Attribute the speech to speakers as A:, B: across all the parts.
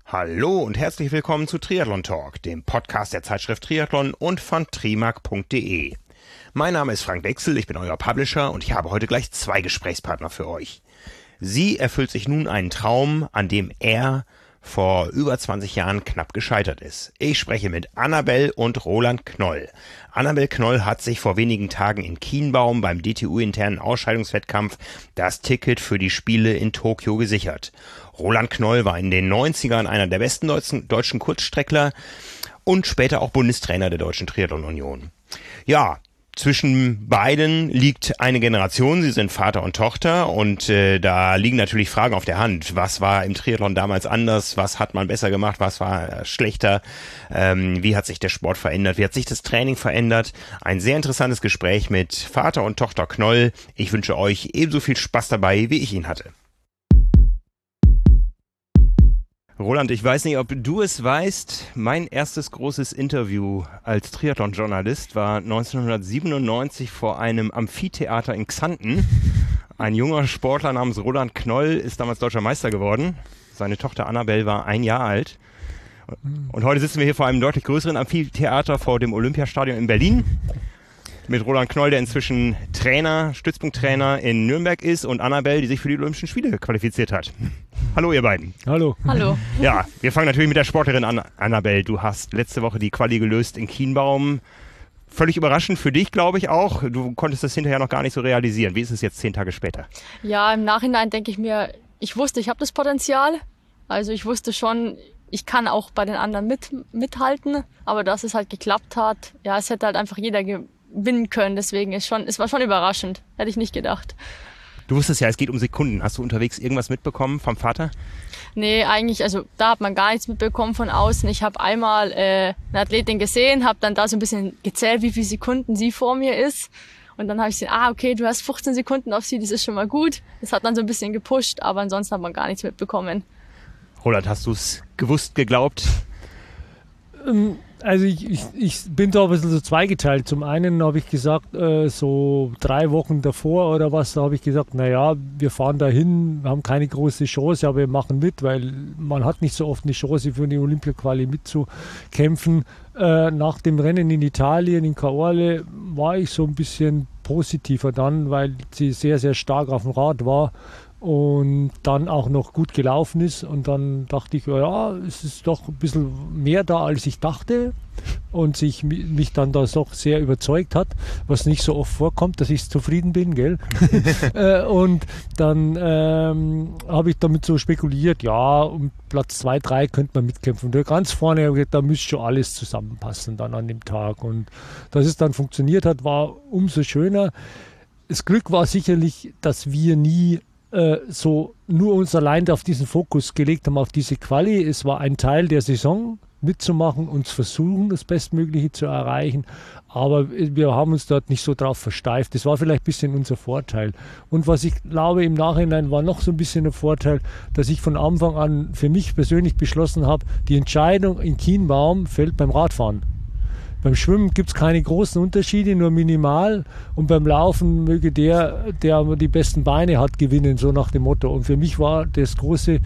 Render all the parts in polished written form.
A: Hallo und herzlich willkommen zu Triathlon Talk, dem Podcast der Zeitschrift Triathlon und von trimark.de. Mein Name ist Frank Wechsel, ich bin euer Publisher und ich habe heute gleich 2 Gesprächspartner für euch. Sie erfüllt sich nun einen Traum, an dem er vor über 20 Jahren knapp gescheitert ist. Ich spreche mit Annabel und Roland Knoll. Annabel Knoll hat sich vor wenigen Tagen in Kienbaum beim DTU-internen Ausscheidungswettkampf das Ticket für die Spiele in Tokio gesichert. Roland Knoll war in den 90ern einer der besten deutschen Kurzstreckler und später auch Bundestrainer der Deutschen Triathlon Union. Ja, zwischen beiden liegt eine Generation, sie sind Vater und Tochter und da liegen natürlich Fragen auf der Hand. Was war im Triathlon damals anders? Was hat man besser gemacht? Was war schlechter? Wie hat sich der Sport verändert? Wie hat sich das Training verändert? Ein sehr interessantes Gespräch mit Vater und Tochter Knoll. Ich wünsche euch ebenso viel Spaß dabei, wie ich ihn hatte. Roland, ich weiß nicht, ob du es weißt, mein erstes großes Interview als Triathlon-Journalist war 1997 vor einem Amphitheater in Xanten. Ein junger Sportler namens Roland Knoll ist damals deutscher Meister geworden. Seine Tochter Annabel war 1 Jahr alt. Und heute sitzen wir hier vor einem deutlich größeren Amphitheater vor dem Olympiastadion in Berlin. Mit Roland Knoll, der inzwischen Stützpunkttrainer in Nürnberg ist, und Annabel, die sich für die Olympischen Spiele qualifiziert hat. Hallo ihr beiden.
B: Hallo.
C: Hallo.
A: Ja, wir fangen natürlich mit der Sportlerin an. Annabel, du hast letzte Woche die Quali gelöst in Kienbaum. Völlig überraschend für dich, glaube ich auch. Du konntest das hinterher noch gar nicht so realisieren. Wie ist es jetzt 10 Tage später?
C: Ja, im Nachhinein denke ich mir, ich wusste, ich habe das Potenzial. Also ich wusste schon, ich kann auch bei den anderen mithalten. Aber dass es halt geklappt hat, ja, es hätte halt einfach jeder gewinnen können. Deswegen es war schon überraschend. Hätte ich nicht gedacht.
A: Du wusstest ja, es geht um Sekunden. Hast du unterwegs irgendwas mitbekommen vom Vater?
C: Nee, eigentlich, also da hat man gar nichts mitbekommen von außen. Ich habe einmal eine Athletin gesehen, habe dann da so ein bisschen gezählt, wie viele Sekunden sie vor mir ist. Und dann habe ich gesehen, okay, du hast 15 Sekunden auf sie, das ist schon mal gut. Das hat dann so ein bisschen gepusht, aber ansonsten hat man gar nichts mitbekommen.
A: Roland, hast du es gewusst, geglaubt?
B: Also ich bin da ein bisschen so zweigeteilt. Zum einen habe ich gesagt, so 3 Wochen davor oder was, da habe ich gesagt, naja, wir fahren dahin, haben keine große Chance, aber wir machen mit, weil man hat nicht so oft eine Chance für eine Olympia-Quali mitzukämpfen. Nach dem Rennen in Italien, in Caorle, war ich so ein bisschen positiver dann, weil sie sehr, sehr stark auf dem Rad war und dann auch noch gut gelaufen ist. Und dann dachte ich, ja, es ist doch ein bisschen mehr da, als ich dachte. Und mich dann da doch sehr überzeugt hat, was nicht so oft vorkommt, dass ich zufrieden bin, gell? Und dann habe ich damit so spekuliert, ja, um Platz 2, 3 könnte man mitkämpfen. Und ganz vorne habe ich gesagt, da müsste schon alles zusammenpassen dann an dem Tag. Und dass es dann funktioniert hat, war umso schöner. Das Glück war sicherlich, dass wir nie so nur uns allein auf diesen Fokus gelegt haben, auf diese Quali. Es war ein Teil der Saison, mitzumachen und zu versuchen, das Bestmögliche zu erreichen. Aber wir haben uns dort nicht so drauf versteift. Das war vielleicht ein bisschen unser Vorteil. Und was ich glaube, im Nachhinein war noch so ein bisschen ein Vorteil, dass ich von Anfang an für mich persönlich beschlossen habe, die Entscheidung in Kienbaum fällt beim Radfahren. Beim Schwimmen gibt es keine großen Unterschiede, nur minimal. Und beim Laufen möge der die besten Beine hat, gewinnen, so nach dem Motto. Und für mich war das große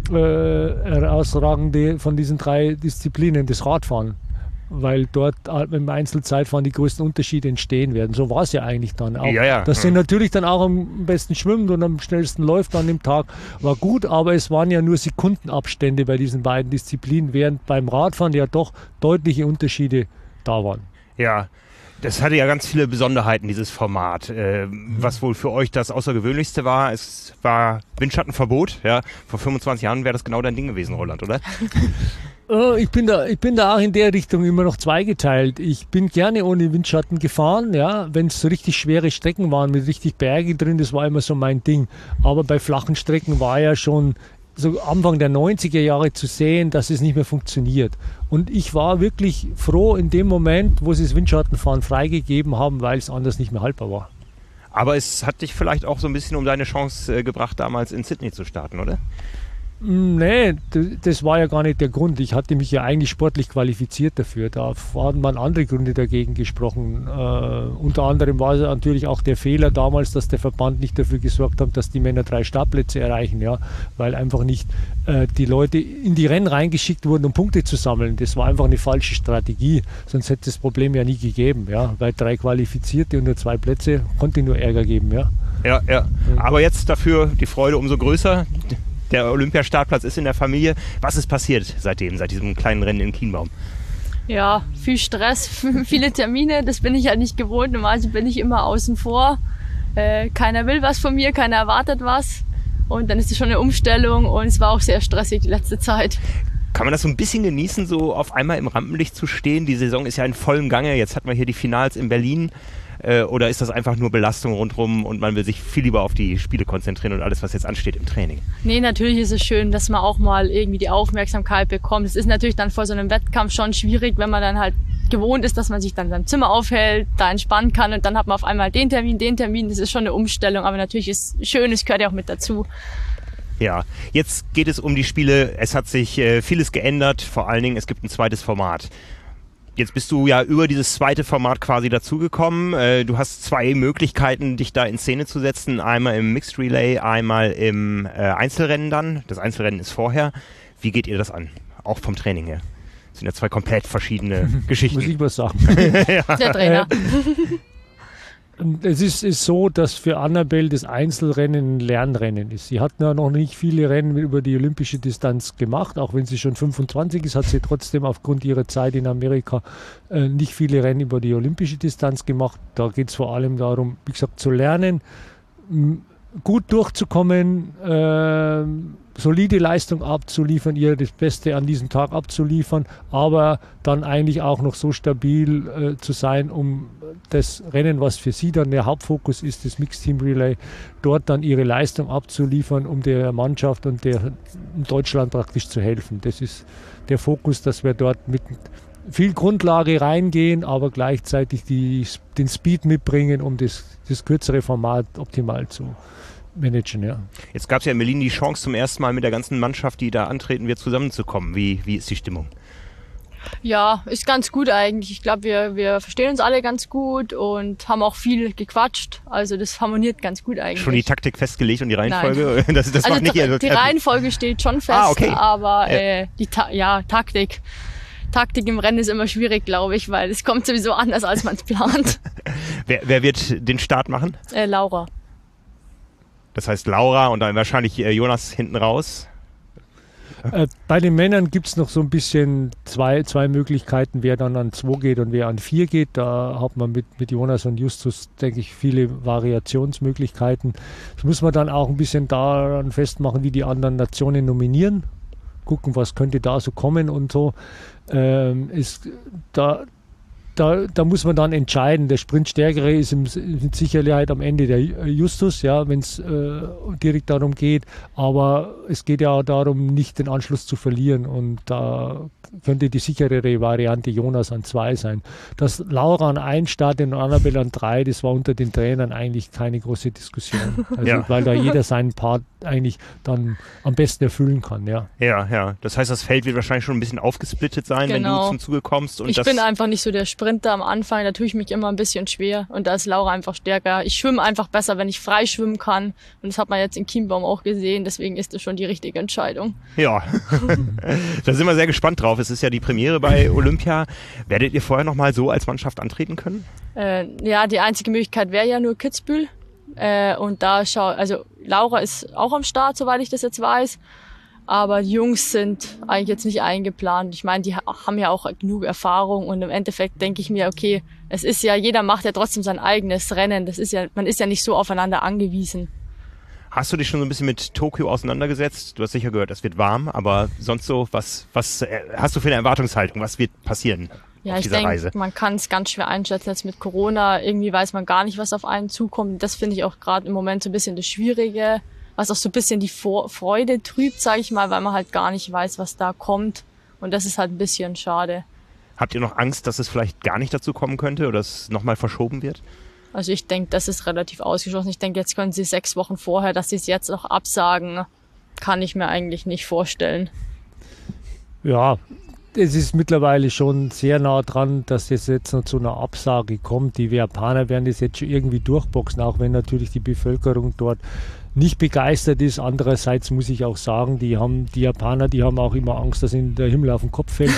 B: Herausragende von diesen 3 Disziplinen das Radfahren. Weil dort im Einzelzeitfahren die größten Unterschiede entstehen werden. So war es ja eigentlich dann auch.
A: Ja.
B: Dass sie natürlich dann auch am besten schwimmt und am schnellsten läuft an dem Tag, war gut, aber es waren ja nur Sekundenabstände bei diesen beiden Disziplinen, während beim Radfahren ja doch deutliche Unterschiede da waren.
A: Ja, das hatte ja ganz viele Besonderheiten, dieses Format. Was wohl für euch das Außergewöhnlichste war, es war Windschattenverbot. Ja, vor 25 Jahren wäre das genau dein Ding gewesen, Roland, oder?
B: Ich bin da auch in der Richtung immer noch zweigeteilt. Ich bin gerne ohne Windschatten gefahren, ja, wenn es so richtig schwere Strecken waren mit richtig Berge drin, das war immer so mein Ding. Aber bei flachen Strecken war ja schon so Anfang der 90er Jahre zu sehen, dass es nicht mehr funktioniert. Und ich war wirklich froh in dem Moment, wo sie das Windschattenfahren freigegeben haben, weil es anders nicht mehr haltbar war.
A: Aber es hat dich vielleicht auch so ein bisschen um deine Chance gebracht, damals in Sydney zu starten, oder?
B: Nee, das war ja gar nicht der Grund. Ich hatte mich ja eigentlich sportlich qualifiziert dafür. Da haben man andere Gründe dagegen gesprochen. Unter anderem war es natürlich auch der Fehler damals, dass der Verband nicht dafür gesorgt hat, dass die Männer 3 Startplätze erreichen, ja, weil einfach nicht die Leute in die Rennen reingeschickt wurden, um Punkte zu sammeln. Das war einfach eine falsche Strategie. Sonst hätte es das Problem ja nie gegeben, ja, weil 3 Qualifizierte und nur 2 Plätze konnte nur Ärger geben, ja.
A: Ja. Aber jetzt dafür die Freude umso größer. Der Olympiastartplatz ist in der Familie. Was ist passiert seit diesem kleinen Rennen in Kienbaum?
C: Ja, viel Stress, viele Termine, das bin ich halt nicht gewohnt. Normalerweise bin ich immer außen vor. Keiner will was von mir, keiner erwartet was. Und dann ist es schon eine Umstellung und es war auch sehr stressig die letzte Zeit.
A: Kann man das so ein bisschen genießen, so auf einmal im Rampenlicht zu stehen? Die Saison ist ja in vollem Gange. Jetzt hatten wir hier die Finals in Berlin. Oder ist das einfach nur Belastung rundherum und man will sich viel lieber auf die Spiele konzentrieren und alles, was jetzt ansteht im Training?
C: Nee, natürlich ist es schön, dass man auch mal irgendwie die Aufmerksamkeit bekommt. Es ist natürlich dann vor so einem Wettkampf schon schwierig, wenn man dann halt gewohnt ist, dass man sich dann in seinem Zimmer aufhält, da entspannen kann und dann hat man auf einmal den Termin. Das ist schon eine Umstellung, aber natürlich ist es schön, es gehört ja auch mit dazu.
A: Ja, jetzt geht es um die Spiele. Es hat sich vieles geändert, vor allen Dingen es gibt ein zweites Format. Jetzt bist du ja über dieses zweite Format quasi dazugekommen. Du hast 2 Möglichkeiten, dich da in Szene zu setzen. Einmal im Mixed Relay, einmal im Einzelrennen dann. Das Einzelrennen ist vorher. Wie geht ihr das an? Auch vom Training her. Das sind ja 2 komplett verschiedene Geschichten.
B: Muss ich was sagen.
C: Ja. Der Trainer.
B: Es ist so, dass für Annabelle das Einzelrennen ein Lernrennen ist. Sie hat ja noch nicht viele Rennen über die olympische Distanz gemacht, auch wenn sie schon 25 ist, hat sie trotzdem aufgrund ihrer Zeit in Amerika nicht viele Rennen über die olympische Distanz gemacht. Da geht es vor allem darum, wie gesagt, zu lernen, gut durchzukommen, solide Leistung abzuliefern, ihr das Beste an diesem Tag abzuliefern, aber dann eigentlich auch noch so stabil zu sein, um das Rennen, was für sie dann der Hauptfokus ist, das Mixed Team Relay, dort dann ihre Leistung abzuliefern, um der Mannschaft und Deutschland praktisch zu helfen. Das ist der Fokus, dass wir dort mit viel Grundlage reingehen, aber gleichzeitig den Speed mitbringen, um das kürzere Format optimal zu managen, ja.
A: Jetzt gab es ja in Berlin die Chance, zum ersten Mal mit der ganzen Mannschaft, die da antreten wird, zusammenzukommen. Wie ist die Stimmung?
C: Ja, ist ganz gut eigentlich. Ich glaube, wir verstehen uns alle ganz gut und haben auch viel gequatstscht. Also das harmoniert ganz gut eigentlich.
A: Schon die Taktik festgelegt und die Reihenfolge? Das
C: also
A: macht nicht
C: die Reihenfolge steht schon fest,
A: okay.
C: Aber die Taktik im Rennen ist immer schwierig, glaube ich, weil es kommt sowieso anders, als man es plant.
A: Wer wird den Start machen?
C: Laura.
A: Das heißt Laura und dann wahrscheinlich Jonas hinten raus.
B: Bei den Männern gibt es noch so ein bisschen zwei Möglichkeiten, wer dann an 2 geht und wer an 4 geht. Da hat man mit Jonas und Justus, denke ich, viele Variationsmöglichkeiten. Das muss man dann auch ein bisschen daran festmachen, wie die anderen Nationen nominieren. Gucken, was könnte da so kommen und so. Da muss man dann entscheiden. Der Sprintstärkere ist mit Sicherheit am Ende der Justus, ja, wenn es direkt darum geht. Aber es geht ja auch darum, nicht den Anschluss zu verlieren. Und da könnte die sicherere Variante Jonas an 2 sein. Dass Laura an 1 startet und Annabelle an 3, das war unter den Trainern eigentlich keine große Diskussion. Also, ja. Weil da jeder seinen Part eigentlich dann am besten erfüllen kann. Ja.
A: Ja. Das heißt, das Feld wird wahrscheinlich schon ein bisschen aufgesplittet sein,
C: genau.
A: Wenn du zum Zuge kommst. Und
C: ich bin einfach nicht so der Sprinter am Anfang, da tue ich mich immer ein bisschen schwer und da ist Laura einfach stärker. Ich schwimme einfach besser, wenn ich frei schwimmen kann und das hat man jetzt in Kienbaum auch gesehen, deswegen ist das schon die richtige Entscheidung.
A: Ja, da sind wir sehr gespannt drauf. Es ist ja die Premiere bei Olympia. Werdet ihr vorher noch mal so als Mannschaft antreten können?
C: Ja, die einzige Möglichkeit wäre ja nur Kitzbühel und da also Laura ist auch am Start, soweit ich das jetzt weiß. Aber die Jungs sind eigentlich jetzt nicht eingeplant. Ich meine, die haben ja auch genug Erfahrung und im Endeffekt denke ich mir, okay, es ist ja, jeder macht ja trotzdem sein eigenes Rennen. Man ist ja nicht so aufeinander angewiesen.
A: Hast du dich schon so ein bisschen mit Tokio auseinandergesetzt? Du hast sicher gehört, es wird warm, aber sonst so, was hast du für eine Erwartungshaltung? Was wird passieren
C: ja,
A: auf dieser Reise?
C: Man kann es ganz schwer einschätzen jetzt mit Corona. Irgendwie weiß man gar nicht, was auf einen zukommt. Das finde ich auch gerade im Moment so ein bisschen das Schwierige. Was auch so ein bisschen die Freude trübt, sage ich mal, weil man halt gar nicht weiß, was da kommt. Und das ist halt ein bisschen schade.
A: Habt ihr noch Angst, dass es vielleicht gar nicht dazu kommen könnte oder dass es nochmal verschoben wird?
C: Also ich denke, das ist relativ ausgeschlossen. Ich denke, jetzt können sie 6 Wochen vorher, dass sie es jetzt noch absagen. kann ich mir eigentlich nicht vorstellen.
B: Ja, es ist mittlerweile schon sehr nah dran, dass es jetzt noch zu einer Absage kommt. Die Japaner werden das jetzt schon irgendwie durchboxen, auch wenn natürlich die Bevölkerung dort nicht begeistert ist. Andererseits muss ich auch sagen, die Japaner, die haben auch immer Angst, dass ihnen der Himmel auf den Kopf fällt.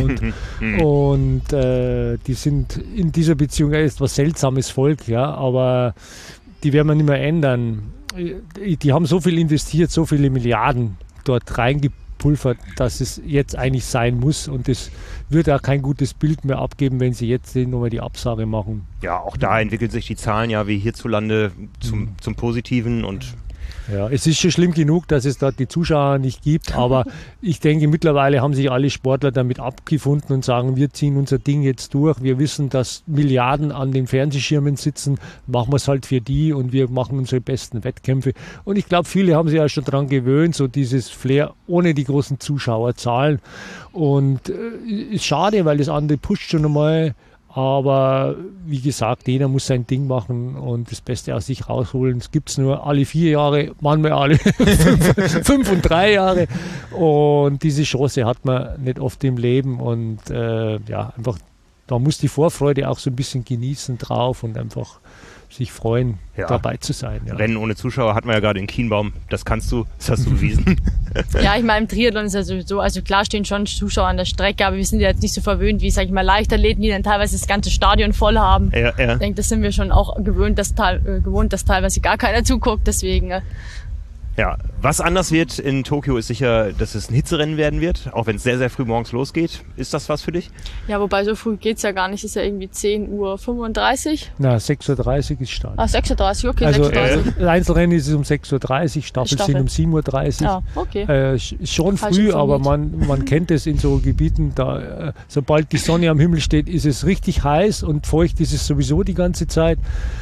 B: Und die sind in dieser Beziehung etwas seltsames Volk, ja, aber die werden wir nicht mehr ändern. Die haben so viel investiert, so viele Milliarden dort reingepulvert, dass es jetzt eigentlich sein muss, und es wird auch kein gutes Bild mehr abgeben, wenn sie jetzt nochmal die Absage machen.
A: Ja, auch da entwickeln sich die Zahlen ja wie hierzulande zum Positiven und
B: ja, es ist schon schlimm genug, dass es dort die Zuschauer nicht gibt, aber ich denke, mittlerweile haben sich alle Sportler damit abgefunden und sagen, wir ziehen unser Ding jetzt durch. Wir wissen, dass Milliarden an den Fernsehschirmen sitzen, machen wir es halt für die und wir machen unsere besten Wettkämpfe. Und ich glaube, viele haben sich ja schon daran gewöhnt, so dieses Flair ohne die großen Zuschauerzahlen. Und ist schade, weil das andere pusht schon einmal. Aber wie gesagt, jeder muss sein Ding machen und das Beste aus sich rausholen. Es gibt es nur alle 4 Jahre, manchmal alle 5 und 3 Jahre. Und diese Chance hat man nicht oft im Leben. Und einfach, da muss die Vorfreude auch so ein bisschen genießen drauf und einfach sich freuen, dabei zu sein. Ja.
A: Rennen ohne Zuschauer hatten wir ja gerade in Kienbaum. Das hast du bewiesen.
C: Ja, ich meine, im Triathlon ist ja sowieso, also klar stehen schon Zuschauer an der Strecke, aber wir sind ja jetzt nicht so verwöhnt wie, sag ich mal, Leichtathleten, die dann teilweise das ganze Stadion voll haben.
A: Ja.
C: Ich denke, das sind wir schon auch gewohnt, dass teilweise gar keiner zuguckt, deswegen.
A: Ja, was anders wird in Tokio ist sicher, dass es ein Hitzerennen werden wird, auch wenn es sehr, sehr früh morgens losgeht. Ist das was für dich?
C: Ja, wobei so früh geht's ja gar nicht, ist ja irgendwie 10:35 Uhr.
B: Na, 6:30 Uhr ist Start.
C: 6:30 Uhr, okay,
B: also,
C: 6:30
B: Einzelrennen ist es um 6:30 Uhr, Staffel sind um 7:30 Uhr.
C: Ja, okay.
B: Schon früh, aber man kennt es in so Gebieten, da sobald die Sonne am Himmel steht, ist es richtig heiß und feucht ist es sowieso die ganze Zeit.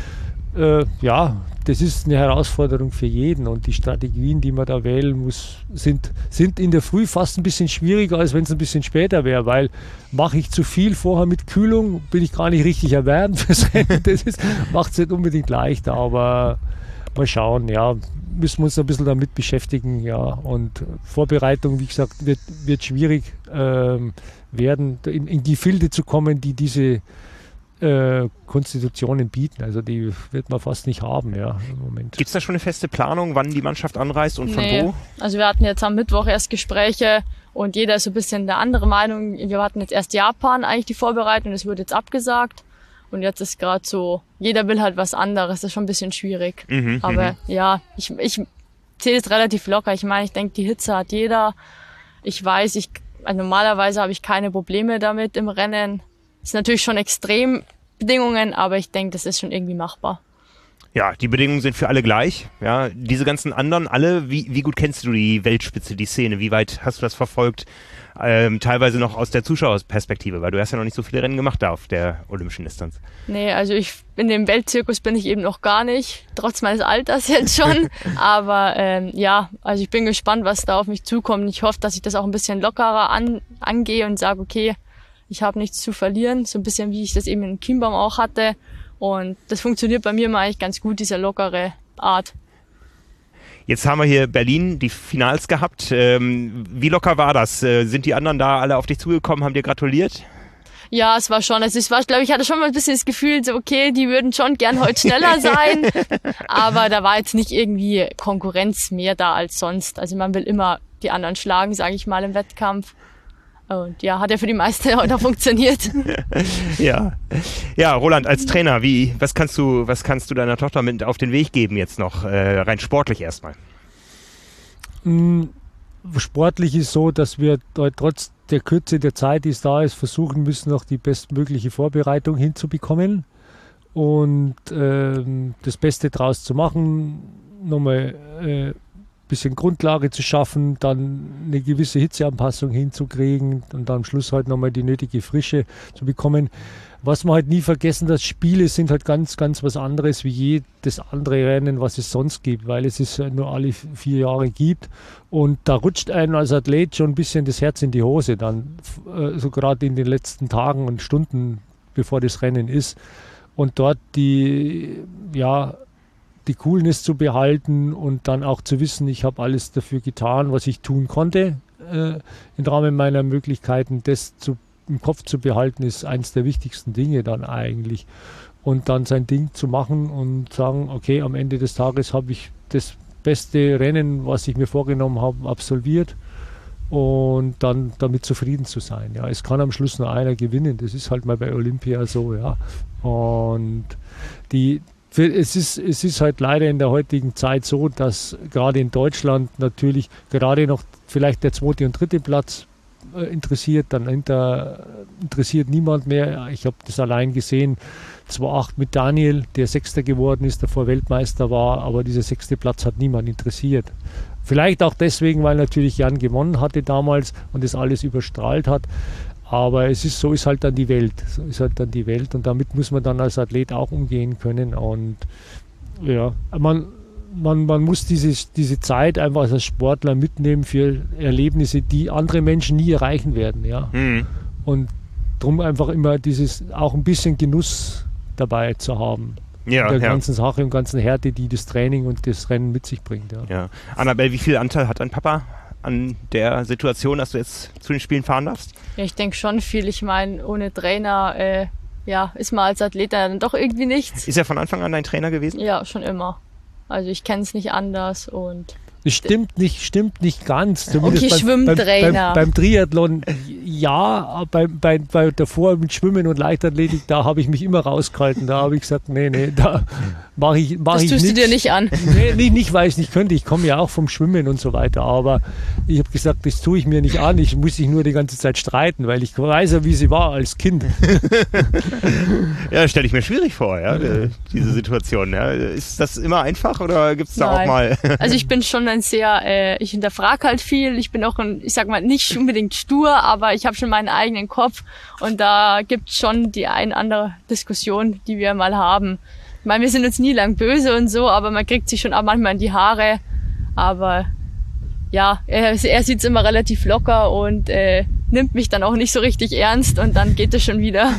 B: Das ist eine Herausforderung für jeden, und die Strategien, die man da wählen muss, sind in der Früh fast ein bisschen schwieriger, als wenn es ein bisschen später wäre, weil mache ich zu viel vorher mit Kühlung, bin ich gar nicht richtig erwärmt fürs Rennen. Das macht es nicht unbedingt leichter, aber mal schauen, müssen wir uns ein bisschen damit beschäftigen, und Vorbereitung, wie gesagt, wird schwierig werden, in Gefilde zu kommen, die diese Konstitutionen bieten. Also die wird man fast nicht haben, im Moment.
A: Gibt es da schon eine feste Planung, wann die Mannschaft anreist und von wo?
C: Also wir hatten jetzt am Mittwoch erst Gespräche und jeder ist so ein bisschen der andere Meinung. Wir hatten jetzt erst Japan eigentlich die Vorbereitung, das wurde jetzt abgesagt. Und jetzt ist gerade so, jeder will halt was anderes, das ist schon ein bisschen schwierig. Aber ich sehe es relativ locker. Ich meine, ich denke, die Hitze hat jeder. Ich weiß, normalerweise habe ich keine Probleme damit im Rennen. Das sind natürlich schon Extrembedingungen, aber ich denke, das ist schon irgendwie machbar.
A: Ja, die Bedingungen sind für alle gleich. Ja, diese ganzen anderen, alle, wie gut kennst du die Weltspitze, die Szene? Wie weit hast du das verfolgt? Teilweise noch aus der Zuschauerperspektive, weil du hast ja noch nicht so viele Rennen gemacht da auf der olympischen Distanz.
C: Nee, also in dem Weltzirkus bin ich eben noch gar nicht, trotz meines Alters jetzt schon. Aber also ich bin gespannt, was da auf mich zukommt. Ich hoffe, dass ich das auch ein bisschen lockerer angehe und sage, okay, ich habe nichts zu verlieren, so ein bisschen wie ich das eben in Kienbaum auch hatte. Und das funktioniert bei mir immer eigentlich ganz gut, diese lockere Art.
A: Jetzt haben wir hier Berlin die Finals gehabt. Wie locker war das? Sind die anderen da alle auf dich zugekommen, haben dir gratuliert?
C: Ja, es war schon. Also ich hatte schon mal ein bisschen das Gefühl, so okay, die würden schon gern heute schneller sein. Aber da war jetzt nicht irgendwie Konkurrenz mehr da als sonst. Also man will immer die anderen schlagen, sage ich mal, im Wettkampf. Und hat ja für die meisten heute funktioniert.
A: Ja, Roland, als Trainer, was kannst du deiner Tochter mit auf den Weg geben jetzt noch, rein sportlich erstmal?
B: Sportlich ist so, dass wir trotz der Kürze der Zeit, die es da ist, versuchen müssen, noch die bestmögliche Vorbereitung hinzubekommen und das Beste draus zu machen, nochmal bisschen Grundlage zu schaffen, dann eine gewisse Hitzeanpassung hinzukriegen und dann am Schluss halt nochmal die nötige Frische zu bekommen. Was man halt nie vergessen, dass Spiele sind halt ganz, ganz was anderes wie jedes andere Rennen, was es sonst gibt, weil es nur alle 4 Jahre gibt und da rutscht einem als Athlet schon ein bisschen das Herz in die Hose dann, so gerade in den letzten Tagen und Stunden, bevor das Rennen ist und dort den die Coolness zu behalten und dann auch zu wissen, ich habe alles dafür getan, was ich tun konnte im Rahmen meiner Möglichkeiten. Das im Kopf zu behalten, ist eines der wichtigsten Dinge dann eigentlich. Und dann sein Ding zu machen und sagen, okay, am Ende des Tages habe ich das beste Rennen, was ich mir vorgenommen habe, absolviert und dann damit zufrieden zu sein. Ja, es kann am Schluss nur einer gewinnen. Das ist halt mal bei Olympia so, ja. Und es ist halt leider in der heutigen Zeit so, dass gerade in Deutschland natürlich gerade noch vielleicht der 2. und 3. Platz interessiert, dann interessiert niemand mehr. Ich habe das allein gesehen, 2008 mit Daniel, der 6. geworden ist, davor Weltmeister war, aber dieser 6. Platz hat niemand interessiert. Vielleicht auch deswegen, weil natürlich Jan gewonnen hatte damals und das alles überstrahlt hat. Aber so ist halt dann die Welt. So ist halt dann die Welt und damit muss man dann als Athlet auch umgehen können. Und ja, man muss diese Zeit einfach als Sportler mitnehmen für Erlebnisse, die andere Menschen nie erreichen werden. Ja. Und darum einfach immer auch ein bisschen Genuss dabei zu haben. Ja, in der ganzen Sache und ganzen Härte, die das Training und das Rennen mit sich bringt. Ja.
A: Ja. Annabelle, wie viel Anteil hat dein Papa an der Situation, dass du jetzt zu den Spielen fahren darfst?
C: Ja, ich denke schon viel. Ich meine, ohne Trainer ist man als Athlet dann doch irgendwie nichts.
A: Ist er von Anfang an dein Trainer gewesen?
C: Ja, schon immer. Also ich kenne es nicht anders und
B: das stimmt nicht ganz. Zumindest
C: okay, Schwimmtrainer.
B: Beim Triathlon ja, bei davor mit Schwimmen und Leichtathletik, da habe ich mich immer rausgehalten. Da habe ich gesagt, nee, da mache ich nichts.
C: Das tust du dir nicht an.
B: Nee, nicht, weil ich es nicht könnte. Ich komme ja auch vom Schwimmen und so weiter. Aber ich habe gesagt, das tue ich mir nicht an. Ich muss mich nur die ganze Zeit streiten, weil ich weiß ja, wie sie war als Kind.
A: Ja, stelle ich mir schwierig vor, ja, diese Situation. Ja. Ist das immer einfach oder gibt es da auch mal...
C: Also ich bin schon ich hinterfrage halt viel. Ich bin auch ich sag mal, nicht unbedingt stur, aber ich habe schon meinen eigenen Kopf und da gibt es schon die ein andere Diskussion, die wir mal haben. Ich meine, wir sind uns nie lang böse und so, aber man kriegt sich schon auch manchmal in die Haare. Aber ja, er sieht es immer relativ locker und nimmt mich dann auch nicht so richtig ernst und dann geht es schon wieder.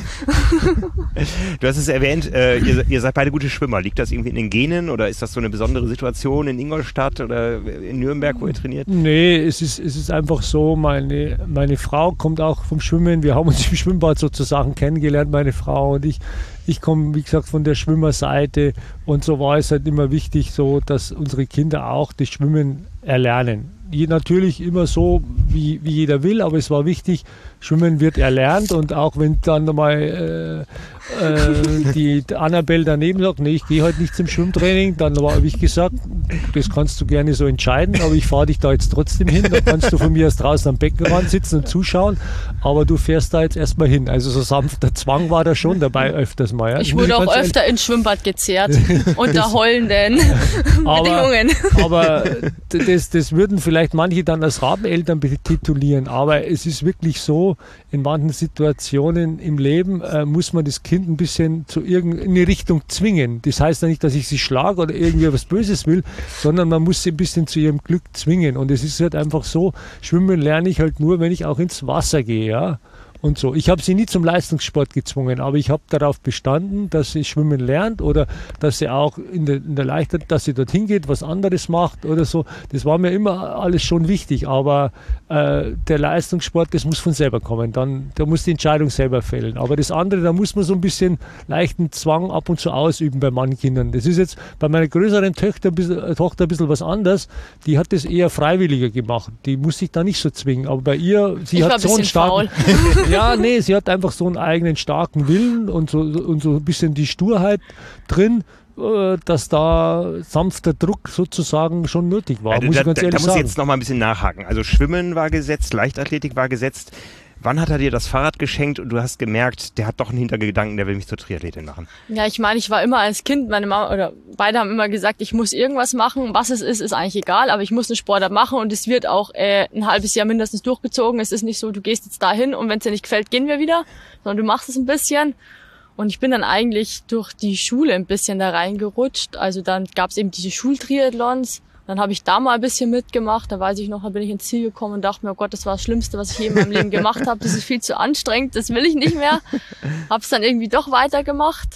A: Du hast es erwähnt, ihr seid beide gute Schwimmer. Liegt das irgendwie in den Genen oder ist das so eine besondere Situation in Ingolstadt oder in Nürnberg, wo ihr trainiert?
B: Nee, es ist einfach so, meine Frau kommt auch vom Schwimmen. Wir haben uns im Schwimmbad sozusagen kennengelernt, meine Frau und ich. Ich komme, wie gesagt, von der Schwimmerseite und so war es halt immer wichtig, so, dass unsere Kinder auch das Schwimmen erlernen. Natürlich immer so, wie jeder will, aber es war wichtig, Schwimmen wird erlernt und auch wenn dann mal die Annabelle daneben sagt, nee, ich gehe heute nicht zum Schwimmtraining, dann habe ich gesagt, das kannst du gerne so entscheiden, aber ich fahre dich da jetzt trotzdem hin, dann kannst du von mir aus draußen am Beckenrand sitzen und zuschauen, aber du fährst da jetzt erstmal hin. Also so sanfter Zwang war da schon dabei öfters mal. Ja.
C: Ich wurde auch öfter ins Schwimmbad gezerrt, unter heulenden Bedingungen.
B: Aber das würden vielleicht manche dann als Rabeneltern betitulieren, aber es ist wirklich so, in manchen Situationen im Leben muss man das Kind ein bisschen zu irgendeine Richtung zwingen. Das heißt ja nicht, dass ich sie schlage oder irgendwie was Böses will, sondern man muss sie ein bisschen zu ihrem Glück zwingen. Und es ist halt einfach so, Schwimmen lerne ich halt nur, wenn ich auch ins Wasser gehe, ja. Und so. Ich habe sie nie zum Leistungssport gezwungen, aber ich habe darauf bestanden, dass sie schwimmen lernt oder dass sie auch in der Leichtathletik, dass sie dorthin geht, was anderes macht oder so. Das war mir immer alles schon wichtig, aber der Leistungssport, das muss von selber kommen. Da muss die Entscheidung selber fällen. Aber das andere, da muss man so ein bisschen leichten Zwang ab und zu ausüben bei manchen Kindern. Das ist jetzt bei meiner größeren Tochter ein bisschen was anderes. Die hat das eher freiwilliger gemacht. Die muss sich da nicht so zwingen. Aber bei ihr, sie hat so einen starken... Ja, nee, sie hat einfach so einen eigenen starken Willen und so ein bisschen die Sturheit drin, dass da sanfter Druck sozusagen schon nötig war.
A: Also
B: muss ich ganz ehrlich sagen.
A: Da muss ich jetzt noch mal ein bisschen nachhaken. Also Schwimmen war gesetzt, Leichtathletik war gesetzt. Wann hat er dir das Fahrrad geschenkt und du hast gemerkt, der hat doch einen Hintergedanken, der will mich zur Triathletin machen?
C: Ja, ich meine, ich war immer als Kind, meine Mama oder beide haben immer gesagt, ich muss irgendwas machen. Was es ist eigentlich egal, aber ich muss einen Sportart machen und es wird auch ein halbes Jahr mindestens durchgezogen. Es ist nicht so, du gehst jetzt dahin und wenn es dir nicht gefällt, gehen wir wieder, sondern du machst es ein bisschen. Und ich bin dann eigentlich durch die Schule ein bisschen da reingerutscht. Also dann gab es eben diese Schultriathlons. Dann habe ich da mal ein bisschen mitgemacht. Da weiß ich noch, da bin ich ins Ziel gekommen und dachte mir, oh Gott, das war das Schlimmste, was ich je in meinem Leben gemacht habe. Das ist viel zu anstrengend, das will ich nicht mehr. Habe es dann irgendwie doch weitergemacht.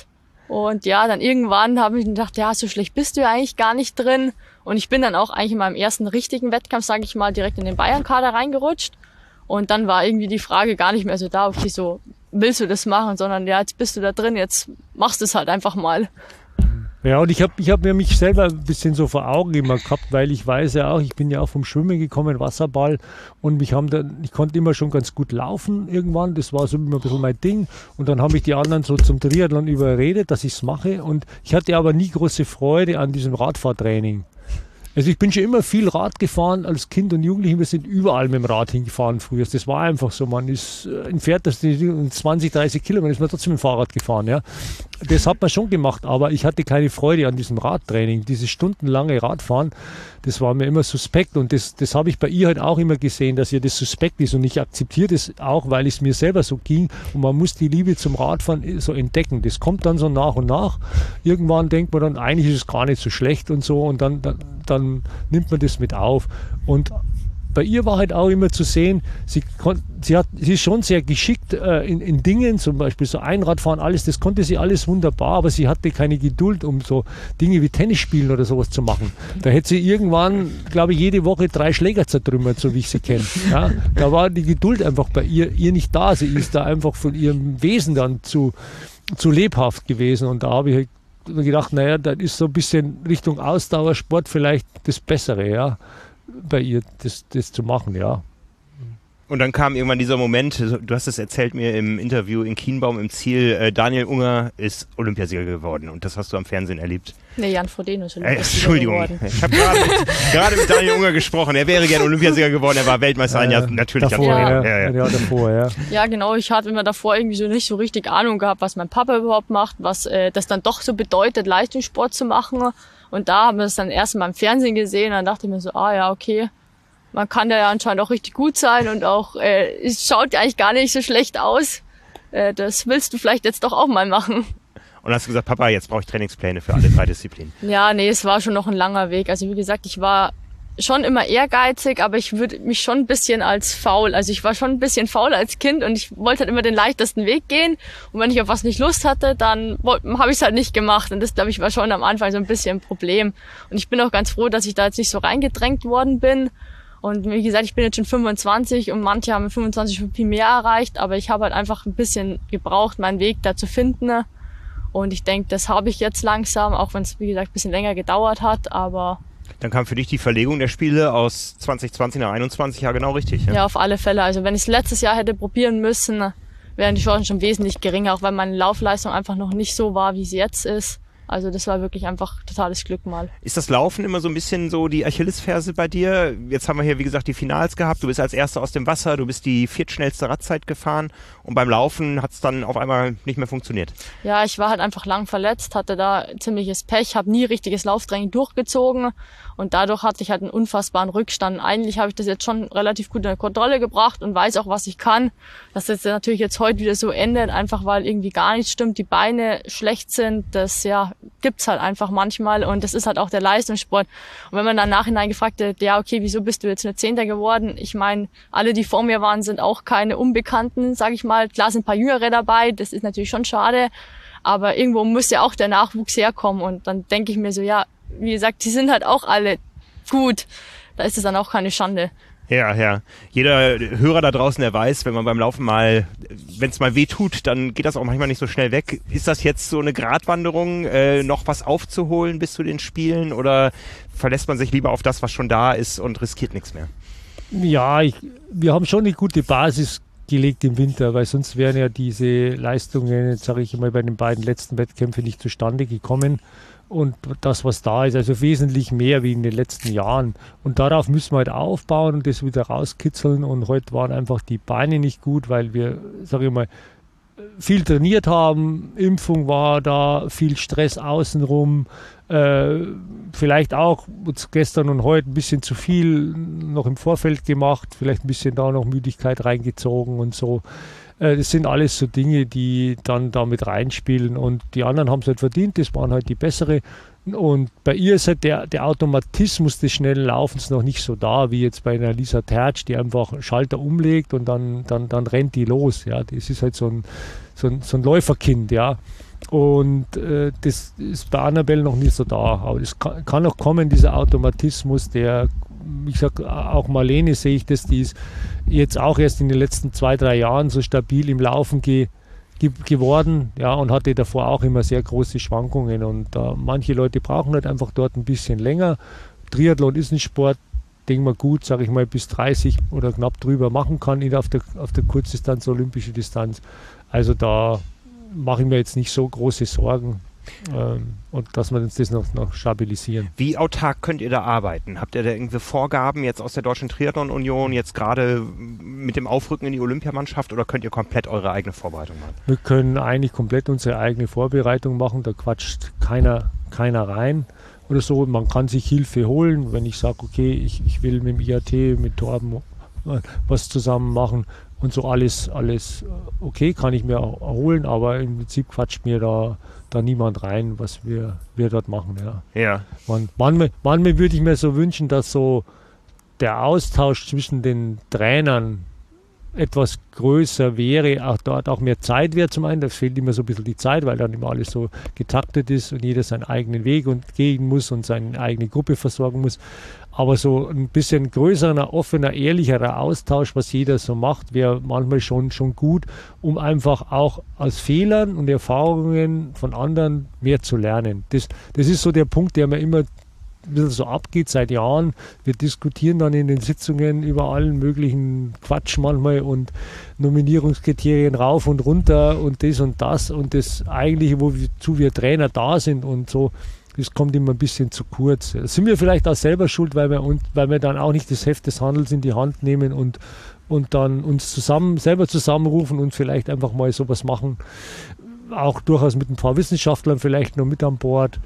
C: Und ja, dann irgendwann habe ich gedacht, ja, so schlecht bist du ja eigentlich gar nicht drin. Und ich bin dann auch eigentlich in meinem ersten richtigen Wettkampf, sage ich mal, direkt in den Bayern-Kader reingerutscht. Und dann war irgendwie die Frage gar nicht mehr so da, okay, so willst du das machen, sondern ja, jetzt bist du da drin, jetzt machst du es halt einfach mal.
B: Ja, und ich hab mir mich selber ein bisschen so vor Augen immer gehabt, weil ich weiß ja auch, ich bin ja auch vom Schwimmen gekommen, Wasserball, und ich konnte immer schon ganz gut laufen irgendwann, das war so immer ein bisschen mein Ding, und dann haben mich die anderen so zum Triathlon überredet, dass ich es mache, und ich hatte aber nie große Freude an diesem Radfahrtraining. Also ich bin schon immer viel Rad gefahren als Kind und Jugendliche. Wir sind überall mit dem Rad hingefahren früher. Das war einfach so. Man ist entfernt, das 20, 30 Kilometer, ist man trotzdem mit dem Fahrrad gefahren. Ja. Das hat man schon gemacht, aber ich hatte keine Freude an diesem Radtraining. Dieses stundenlange Radfahren, das war mir immer suspekt. Und das habe ich bei ihr halt auch immer gesehen, dass ihr das suspekt ist. Und ich akzeptiere das auch, weil es mir selber so ging. Und man muss die Liebe zum Radfahren so entdecken. Das kommt dann so nach und nach. Irgendwann denkt man dann, eigentlich ist es gar nicht so schlecht und so. Und dann nimmt man das mit auf. Und bei ihr war halt auch immer zu sehen, sie ist schon sehr geschickt in Dingen, zum Beispiel so Einradfahren, alles, das konnte sie alles wunderbar, aber sie hatte keine Geduld, um so Dinge wie Tennis spielen oder sowas zu machen. Da hätte sie irgendwann, glaube ich, jede Woche 3 Schläger zertrümmert, so wie ich sie kenne. Ja, da war die Geduld einfach bei ihr nicht da. Sie ist da einfach von ihrem Wesen dann zu lebhaft gewesen, und da habe ich halt gedacht, naja, das ist so ein bisschen Richtung Ausdauersport vielleicht das Bessere, ja, bei ihr das zu machen, ja.
A: Und dann kam irgendwann dieser Moment, du hast es erzählt mir im Interview in Kienbaum im Ziel, Daniel Unger ist Olympiasieger geworden, und das hast du am Fernsehen erlebt.
C: Nee, Jan Frodeno ist
A: Entschuldigung,
C: geworden.
A: Ich habe gerade mit Daniel Unger gesprochen, er wäre gerne Olympiasieger geworden, er war Weltmeister ein Jahr natürlich.
B: Davor, ja.
C: Ja, genau, ich hatte immer davor irgendwie so nicht so richtig Ahnung gehabt, was mein Papa überhaupt macht, was das dann doch so bedeutet, Leistungssport zu machen. Und da haben wir es dann erst mal im Fernsehen gesehen, und dann dachte ich mir so, ja, okay, man kann da ja anscheinend auch richtig gut sein, und auch es schaut ja eigentlich gar nicht so schlecht aus. Das willst du vielleicht jetzt doch auch mal machen.
A: Und hast du gesagt, Papa, jetzt brauche ich Trainingspläne für alle 3 Disziplinen.
C: Ja, nee, es war schon noch ein langer Weg. Also wie gesagt, ich war schon immer ehrgeizig, aber ich würde mich schon ein bisschen als faul, also ich war schon ein bisschen faul als Kind, und ich wollte halt immer den leichtesten Weg gehen, und wenn ich auf was nicht Lust hatte, dann habe ich es halt nicht gemacht, und das, glaube ich, war schon am Anfang so ein bisschen ein Problem, und ich bin auch ganz froh, dass ich da jetzt nicht so reingedrängt worden bin. Und wie gesagt, ich bin jetzt schon 25, und manche haben mit 25 schon viel mehr erreicht, aber ich habe halt einfach ein bisschen gebraucht, meinen Weg da zu finden. Und ich denke, das habe ich jetzt langsam, auch wenn es, wie gesagt, ein bisschen länger gedauert hat, aber...
A: Dann kam für dich die Verlegung der Spiele aus 2020 nach 21, ja genau richtig.
C: Ja, auf alle Fälle. Also wenn ich es letztes Jahr hätte probieren müssen, wären die Chancen schon wesentlich geringer, auch weil meine Laufleistung einfach noch nicht so war, wie sie jetzt ist. Also das war wirklich einfach totales Glück mal.
A: Ist das Laufen immer so ein bisschen so die Achillesferse bei dir? Jetzt haben wir hier, wie gesagt, die Finals gehabt. Du bist als Erster aus dem Wasser, du bist die 4. schnellste Radzeit gefahren, und beim Laufen hat es dann auf einmal nicht mehr funktioniert.
C: Ja, ich war halt einfach lang verletzt, hatte da ziemliches Pech, habe nie richtiges Lauftraining durchgezogen, und dadurch hatte ich halt einen unfassbaren Rückstand. Eigentlich habe ich das jetzt schon relativ gut in der Kontrolle gebracht und weiß auch, was ich kann. Dass das natürlich jetzt heute wieder so endet, einfach weil irgendwie gar nichts stimmt, die Beine schlecht sind, das ja gibt's halt einfach manchmal, und das ist halt auch der Leistungssport. Und wenn man dann nachhinein gefragt hat, ja okay, wieso bist du jetzt nur 10. geworden? Ich meine, alle, die vor mir waren, sind auch keine Unbekannten, sage ich mal. Klar sind ein paar Jüngere dabei, das ist natürlich schon schade, aber irgendwo muss ja auch der Nachwuchs herkommen, und dann denke ich mir so, ja, wie gesagt, die sind halt auch alle gut, da ist es dann auch keine Schande.
A: Ja. Jeder Hörer da draußen, der weiß, wenn man beim Laufen mal, wenn es mal weh tut, dann geht das auch manchmal nicht so schnell weg. Ist das jetzt so eine Gratwanderung, noch was aufzuholen bis zu den Spielen, oder verlässt man sich lieber auf das, was schon da ist, und riskiert nichts mehr?
B: Ja, wir haben schon eine gute Basis gelegt im Winter, weil sonst wären ja diese Leistungen, jetzt sage ich mal, bei den beiden letzten Wettkämpfen nicht zustande gekommen. Und das, was da ist, also wesentlich mehr wie in den letzten Jahren. Und darauf müssen wir halt aufbauen und das wieder rauskitzeln. Und heute waren einfach die Beine nicht gut, weil wir, sage ich mal, viel trainiert haben. Impfung war da, viel Stress außenrum. Vielleicht auch gestern und heute ein bisschen zu viel noch im Vorfeld gemacht. Vielleicht ein bisschen da noch Müdigkeit reingezogen und so. Das sind alles so Dinge, die dann damit reinspielen, und die anderen haben es halt verdient, das waren halt die bessere. Und bei ihr ist halt der Automatismus des schnellen Laufens noch nicht so da, wie jetzt bei einer Lisa Tertsch, die einfach einen Schalter umlegt und dann rennt die los. Ja, das ist halt so ein Läuferkind, ja. Und das ist bei Annabelle noch nicht so da. Aber es kann noch kommen, dieser Automatismus, der, ich sage, auch Marlene sehe ich das, die ist jetzt auch erst in den letzten 2-3 Jahren so stabil im Laufen geworden, ja, und hatte davor auch immer sehr große Schwankungen. Und manche Leute brauchen halt einfach dort ein bisschen länger. Triathlon ist ein Sport, den man gut, sage ich mal, bis 30 oder knapp drüber machen kann auf der Kurzdistanz, olympische Distanz. Also da mache ich mir jetzt nicht so große Sorgen, und dass wir uns das noch stabilisieren.
A: Wie autark könnt ihr da arbeiten? Habt ihr da irgendwie Vorgaben jetzt aus der Deutschen Triathlon Union, jetzt gerade mit dem Aufrücken in die Olympiamannschaft, oder könnt ihr komplett eure eigene Vorbereitung machen?
B: Wir können eigentlich komplett unsere eigene Vorbereitung machen, da quatscht keiner rein oder so. Man kann sich Hilfe holen, wenn ich sage, okay, ich will mit dem IAT, mit Torben was zusammen machen und so, alles okay, kann ich mir auch holen, aber im Prinzip quatscht mir da niemand rein, was wir dort machen. Ja. Manchmal würde ich mir so wünschen, dass so der Austausch zwischen den Trainern etwas größer wäre, auch dort auch mehr Zeit wäre zum einen, da fehlt immer so ein bisschen die Zeit, weil dann immer alles so getaktet ist und jeder seinen eigenen Weg gehen muss und seine eigene Gruppe versorgen muss. Aber so ein bisschen größerer, offener, ehrlicherer Austausch, was jeder so macht, wäre manchmal schon gut, um einfach auch aus Fehlern und Erfahrungen von anderen mehr zu lernen. Das ist so der Punkt, der mir immer ein bisschen so abgeht seit Jahren. Wir diskutieren dann in den Sitzungen über allen möglichen Quatsch manchmal und Nominierungskriterien rauf und runter und das eigentliche, wozu wir Trainer da sind und so. Das kommt immer ein bisschen zu kurz. Da sind wir vielleicht auch selber schuld, weil wir dann auch nicht das Heft des Handels in die Hand nehmen und dann uns selber zusammenrufen und vielleicht einfach mal sowas machen. Auch durchaus mit ein paar Wissenschaftlern vielleicht noch mit an Bord.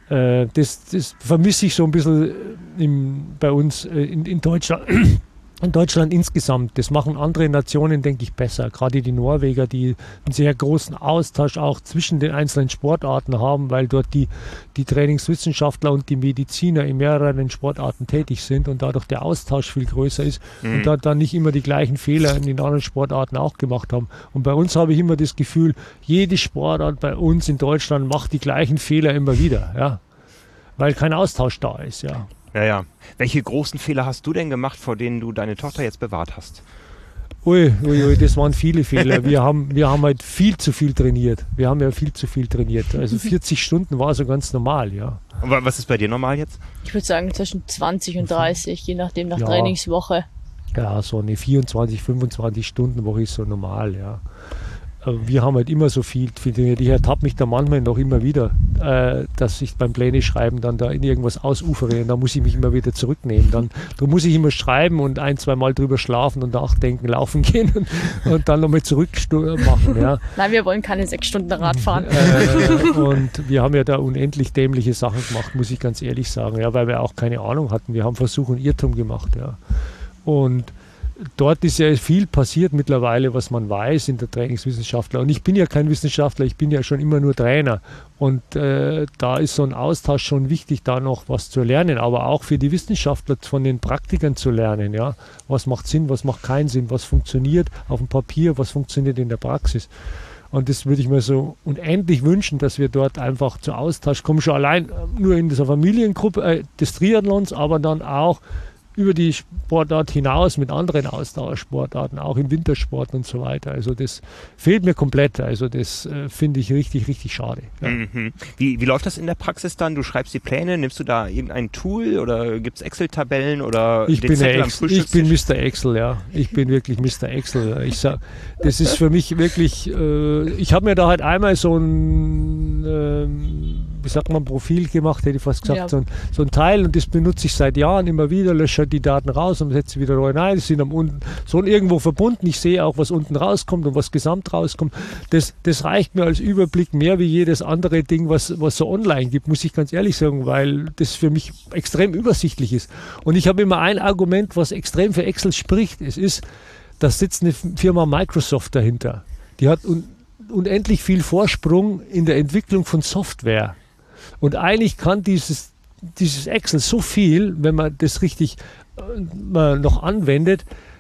B: Das vermisse ich so ein bisschen bei uns in Deutschland. In Deutschland insgesamt, das machen andere Nationen, denke ich, besser. Gerade die Norweger, die einen sehr großen Austausch auch zwischen den einzelnen Sportarten haben, weil dort die Trainingswissenschaftler und die Mediziner in mehreren Sportarten tätig sind und dadurch der Austausch viel größer ist und dann nicht immer die gleichen Fehler in den anderen Sportarten auch gemacht haben. Und bei uns habe ich immer das Gefühl, jede Sportart bei uns in Deutschland macht die gleichen Fehler immer wieder, ja, weil kein Austausch da ist, ja.
A: Ja. Welche großen Fehler hast du denn gemacht, vor denen du deine Tochter jetzt bewahrt hast?
B: Ui, das waren viele Fehler. Wir haben halt viel zu viel trainiert. Wir haben ja viel zu viel trainiert. Also 40 Stunden war so ganz normal, ja.
A: Und was ist bei dir normal jetzt?
C: Ich würde sagen zwischen 20 und 30, je nachdem nach Trainingswoche.
B: Ja, so eine 24, 25 Stunden Woche ist so normal, ja. Wir haben halt immer so viel trainiert. Ich ertappe mich da manchmal noch immer wieder, dass ich beim Pläne schreiben dann da in irgendwas ausufere und da muss ich mich immer wieder zurücknehmen. Dann muss ich immer schreiben und 1-2 Mal drüber schlafen und nachdenken, laufen gehen und dann nochmal zurück machen. Ja.
C: Nein, wir wollen keine 6 Stunden Rad fahren.
B: Und wir haben ja da unendlich dämliche Sachen gemacht, muss ich ganz ehrlich sagen, ja, weil wir auch keine Ahnung hatten. Wir haben Versuch und Irrtum gemacht. Ja. Und dort ist ja viel passiert mittlerweile, was man weiß in der Trainingswissenschaftler. Und ich bin ja kein Wissenschaftler, ich bin ja schon immer nur Trainer. Und da ist so ein Austausch schon wichtig, da noch was zu lernen, aber auch für die Wissenschaftler von den Praktikern zu lernen. Ja? Was macht Sinn, was macht keinen Sinn, was funktioniert auf dem Papier, was funktioniert in der Praxis. Und das würde ich mir so unendlich wünschen, dass wir dort einfach zu Austausch kommen, schon allein nur in dieser Familiengruppe des Triathlons, aber dann auch über die Sportart hinaus mit anderen Ausdauersportarten, auch im Wintersport und so weiter. Also das fehlt mir komplett. Also das finde ich richtig, richtig schade. Ja.
A: Mhm. Wie läuft das in der Praxis dann? Du schreibst die Pläne, nimmst du da irgendein Tool oder gibt es Excel-Tabellen oder
B: Ich bin Mr. Excel, ja. Ich bin wirklich Mr. Excel. Ich sag, das ist für mich wirklich, ich habe mir da halt einmal so ein wie sagt man, Profil gemacht, hätte ich fast gesagt, ja. so ein Teil, und das benutze ich seit Jahren immer wieder, lösche die Daten raus und setze wieder neu rein. Die sind unten so irgendwo verbunden. Ich sehe auch, was unten rauskommt und was gesamt rauskommt. Das reicht mir als Überblick mehr wie jedes andere Ding, was so online gibt, muss ich ganz ehrlich sagen, weil das für mich extrem übersichtlich ist. Und ich habe immer ein Argument, was extrem für Excel spricht. Es ist, da sitzt eine Firma Microsoft dahinter. Die hat unendlich viel Vorsprung in der Entwicklung von Software. Und eigentlich kann dieses Excel so viel, wenn man das richtig noch anwendet,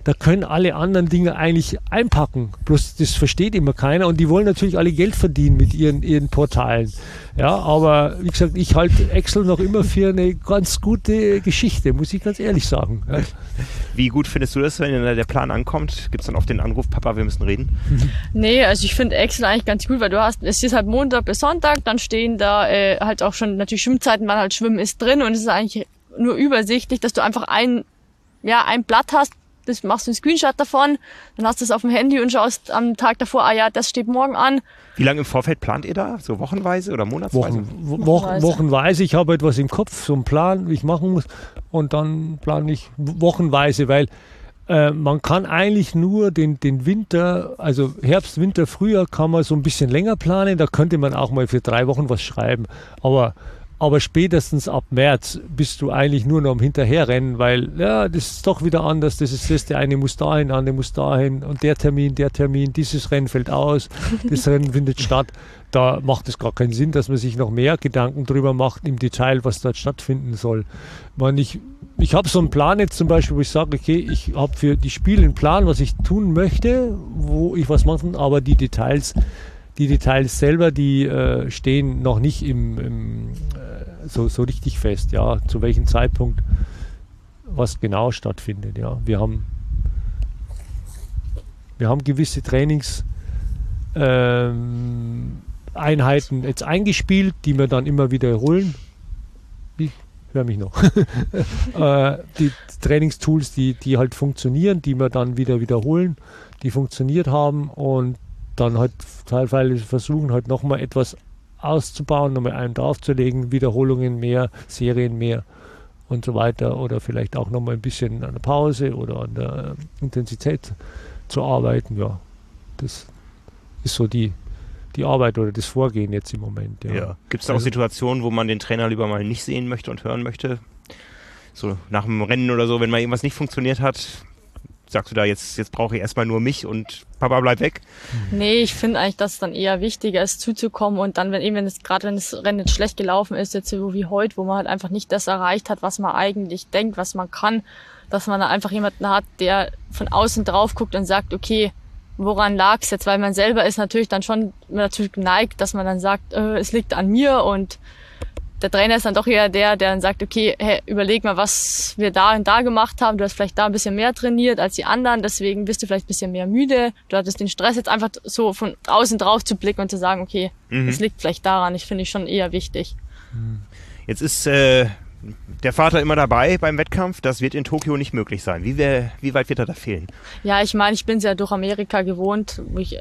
B: da können alle anderen Dinge eigentlich einpacken. Bloß das versteht immer keiner und die wollen natürlich alle Geld verdienen mit ihren Portalen. Ja, aber wie gesagt, ich halte Excel noch immer für eine ganz gute Geschichte, muss ich ganz ehrlich sagen. Ja.
A: Wie gut findest du das, wenn der Plan ankommt? Gibt es dann oft den Anruf, Papa, wir müssen reden?
C: Nee, also ich finde Excel eigentlich ganz gut, weil es ist halt Montag bis Sonntag, dann stehen da halt auch schon natürlich Schwimmzeiten, wann halt Schwimmen ist drin und es ist eigentlich nur übersichtlich, dass du einfach ein Blatt hast, das machst du einen Screenshot davon, dann hast du es auf dem Handy und schaust am Tag davor, das steht morgen an.
A: Wie lange im Vorfeld plant ihr da? So wochenweise oder monatsweise?
B: Wochenweise. Ich habe etwas im Kopf, so einen Plan, wie ich machen muss und dann plane ich wochenweise, weil man kann eigentlich nur den Winter, also Herbst, Winter, Frühjahr kann man so ein bisschen länger planen, da könnte man auch mal für 3 Wochen was schreiben, aber spätestens ab März bist du eigentlich nur noch am Hinterherrennen, weil ja, das ist doch wieder anders, das ist das, der eine muss dahin, der andere muss dahin und der Termin, dieses Rennen fällt aus, das Rennen findet statt. Da macht es gar keinen Sinn, dass man sich noch mehr Gedanken drüber macht im Detail, was dort stattfinden soll. Ich habe so einen Plan jetzt zum Beispiel, wo ich sage, okay, ich habe für die Spiele einen Plan, was ich tun möchte, wo ich was mache, aber die Details selber, die stehen noch nicht so richtig fest, ja, zu welchem Zeitpunkt was genau stattfindet, ja. Wir haben gewisse Trainingseinheiten jetzt eingespielt, die wir dann immer wiederholen. Ich höre mich noch. Die Trainingstools, die halt funktionieren, die wir dann wieder wiederholen, die funktioniert haben und dann halt teilweise versuchen halt nochmal etwas auszubauen, nochmal einen draufzulegen, Wiederholungen mehr, Serien mehr und so weiter oder vielleicht auch nochmal ein bisschen an der Pause oder an der Intensität zu arbeiten. Ja, das ist so die Arbeit oder das Vorgehen jetzt im Moment. Ja.
A: Gibt es auch Situationen, wo man den Trainer lieber mal nicht sehen möchte und hören möchte? So nach dem Rennen oder so, wenn mal irgendwas nicht funktioniert hat? Sagst du da, jetzt brauche ich erstmal nur mich und Papa bleibt weg?
C: Nee, ich finde eigentlich, dass es dann eher wichtiger ist, zuzukommen und dann, wenn das Rennen jetzt schlecht gelaufen ist, jetzt so wie heute, wo man halt einfach nicht das erreicht hat, was man eigentlich denkt, was man kann, dass man da einfach jemanden hat, der von außen drauf guckt und sagt, okay, woran lag's jetzt? Weil man selber ist natürlich dann schon geneigt, dass man dann sagt, es liegt an mir und der Trainer ist dann doch eher der dann sagt, okay, hey, überleg mal, was wir da und da gemacht haben. Du hast vielleicht da ein bisschen mehr trainiert als die anderen, deswegen bist du vielleicht ein bisschen mehr müde. Du hattest den Stress, jetzt einfach so von außen drauf zu blicken und zu sagen, okay, es liegt vielleicht daran. Ich finde ich schon eher wichtig.
A: Jetzt ist der Vater immer dabei beim Wettkampf. Das wird in Tokio nicht möglich sein. Wie weit wird er da fehlen?
C: Ja, ich meine, ich bin es ja durch Amerika gewöhnt, wo ich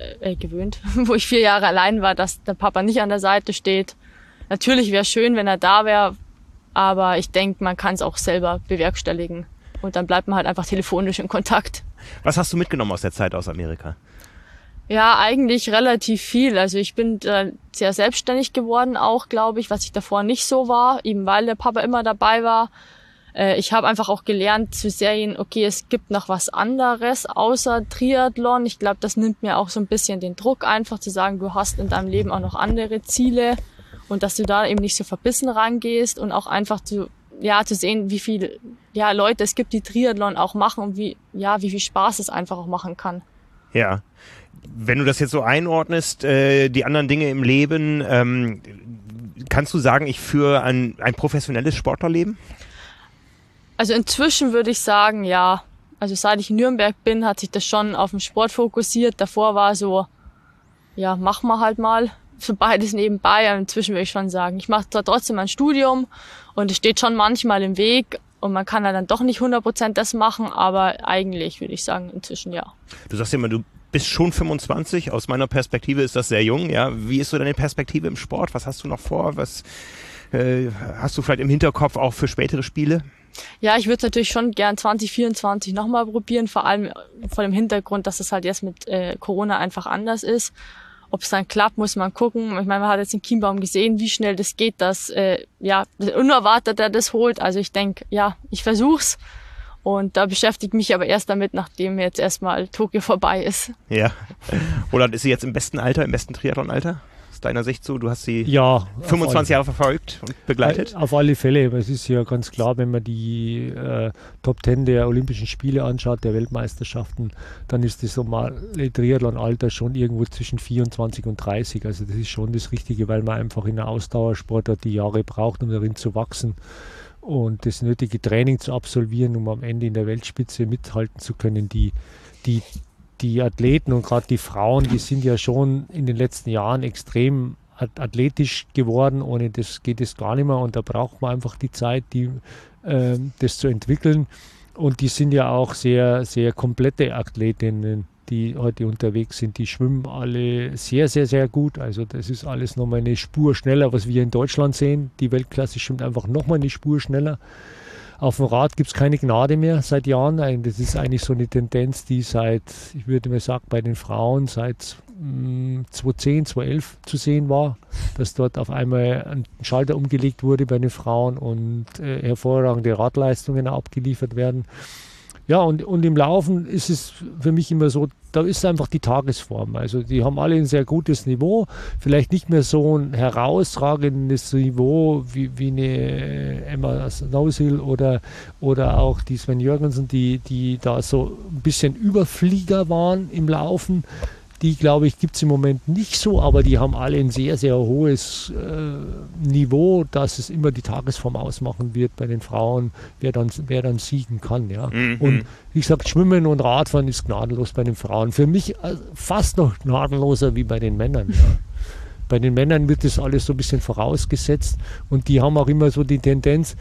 C: 4 Jahre allein war, dass der Papa nicht an der Seite steht. Natürlich wäre es schön, wenn er da wäre, aber ich denke, man kann es auch selber bewerkstelligen. Und dann bleibt man halt einfach telefonisch in Kontakt.
A: Was hast du mitgenommen aus der Zeit aus Amerika?
C: Ja, eigentlich relativ viel. Also ich bin sehr selbstständig geworden auch, glaube ich, was ich davor nicht so war, eben weil der Papa immer dabei war. Ich habe einfach auch gelernt zu sehen, okay, es gibt noch was anderes außer Triathlon. Ich glaube, das nimmt mir auch so ein bisschen den Druck, einfach zu sagen, du hast in deinem Leben auch noch andere Ziele. Und dass du da eben nicht so verbissen rangehst und auch einfach zu sehen, wie viele Leute es gibt, die Triathlon auch machen und wie viel Spaß es einfach auch machen kann.
A: Ja, wenn du das jetzt so einordnest, die anderen Dinge im Leben, kannst du sagen, ich führe ein professionelles Sportlerleben?
C: Also inzwischen würde ich sagen, ja. Also seit ich in Nürnberg bin, hat sich das schon auf den Sport fokussiert. Davor war so, ja, mach mal halt mal. So beides nebenbei, aber inzwischen würde ich schon sagen, ich mache zwar trotzdem ein Studium und es steht schon manchmal im Weg und man kann dann doch nicht 100% das machen, aber eigentlich würde ich sagen, inzwischen ja.
A: Du sagst ja immer, du bist schon 25, aus meiner Perspektive ist das sehr jung, ja. Wie ist so deine Perspektive im Sport? Was hast du noch vor? Was hast du vielleicht im Hinterkopf auch für spätere Spiele?
C: Ja, ich würde es natürlich schon gern 2024 nochmal probieren, vor allem vor dem Hintergrund, dass es halt jetzt mit Corona einfach anders ist. Ob es dann klappt, muss man gucken. Ich meine, man hat jetzt in Chiembaum gesehen, wie schnell das geht, dass Unerwarteter das holt. Also ich denke, ja, ich versuch's. Und da beschäftige ich mich aber erst damit, nachdem jetzt erstmal Tokio vorbei ist.
A: Ja. Roland, ist sie jetzt im besten Alter, im besten Triathlon-Alter? deiner Sicht so? Du hast sie
B: 25
A: Jahre verfolgt und begleitet?
B: Auf alle Fälle. Es ist ja ganz klar, wenn man die Top 10 der Olympischen Spiele anschaut, der Weltmeisterschaften, dann ist das normale Triathlon-Alter schon irgendwo zwischen 24 und 30. Also das ist schon das Richtige, weil man einfach in der Ausdauersportart die Jahre braucht, um darin zu wachsen und das nötige Training zu absolvieren, um am Ende in der Weltspitze mithalten zu können. Die Athleten und gerade die Frauen, die sind ja schon in den letzten Jahren extrem athletisch geworden. Ohne das geht es gar nicht mehr und da braucht man einfach die Zeit, das zu entwickeln. Und die sind ja auch sehr, sehr komplette Athletinnen, die heute unterwegs sind. Die schwimmen alle sehr, sehr, sehr gut. Also das ist alles nochmal eine Spur schneller, was wir in Deutschland sehen. Die Weltklasse schwimmt einfach nochmal eine Spur schneller. Auf dem Rad gibt es keine Gnade mehr seit Jahren. Das ist eigentlich so eine Tendenz, die ich würde mal sagen, bei den Frauen seit 2010, 2011 zu sehen war, dass dort auf einmal ein Schalter umgelegt wurde bei den Frauen und hervorragende Radleistungen abgeliefert werden. Ja, und im Laufen ist es für mich immer so, da ist einfach die Tagesform. Also die haben alle ein sehr gutes Niveau, vielleicht nicht mehr so ein herausragendes Niveau wie eine Emma Snowsill oder auch die Sven Jørgensen, die da so ein bisschen Überflieger waren im Laufen. Die, glaube ich, gibt es im Moment nicht so, aber die haben alle ein sehr, sehr hohes Niveau, dass es immer die Tagesform ausmachen wird bei den Frauen, wer dann siegen kann. Ja.
A: Mhm.
B: Und wie gesagt, Schwimmen und Radfahren ist gnadenlos bei den Frauen. Für mich fast noch gnadenloser wie bei den Männern. Ja. Bei den Männern wird das alles so ein bisschen vorausgesetzt und die haben auch immer so die Tendenz,